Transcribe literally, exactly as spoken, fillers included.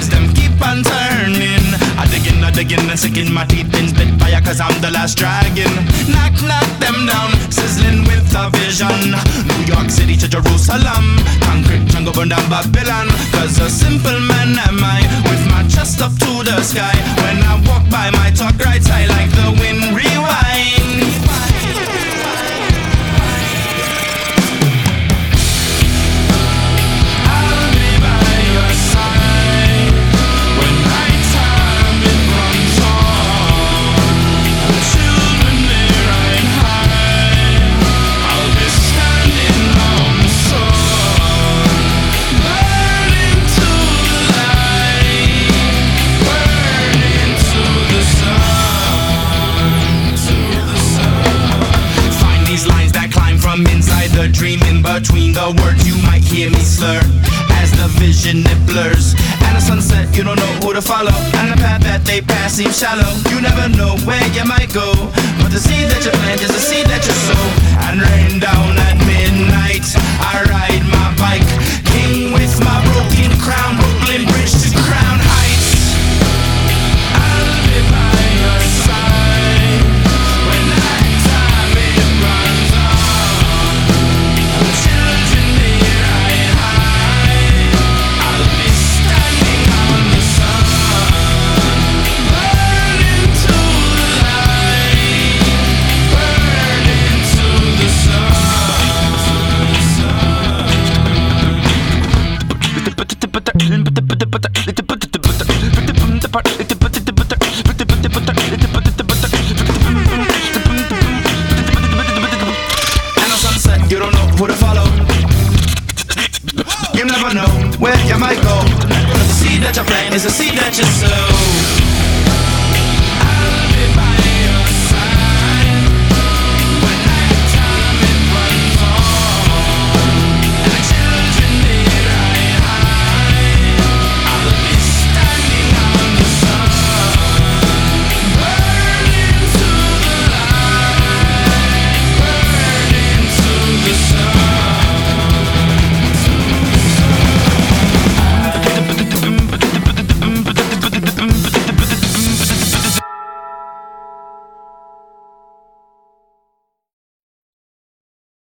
legs them keep on turning. I digging, I digging and sinking my teeth in split fire, cause I'm the last dragon. Knock, knock them down, sizzling with a vision. New York City to Jerusalem, concrete jungle burn down Babylon. Cause a simple man am I, with my chest up to the sky. When I walk by my talk right side like the wind rewind. From inside the dream, in between the words you might hear me slur as the vision it blurs. And the sunset, you don't know who to follow, and the path that they pass seems shallow. You never know where you might go, but the seed that you plant is the seed that you sow. And rain down at midnight, I ride my bike, king with my broken crown, Brooklyn Bridge to Crown Heights. I'll be by your side when night time it runs on. You don't know who to follow. You never know where you might go. The seed that you plant is the seed that you sow.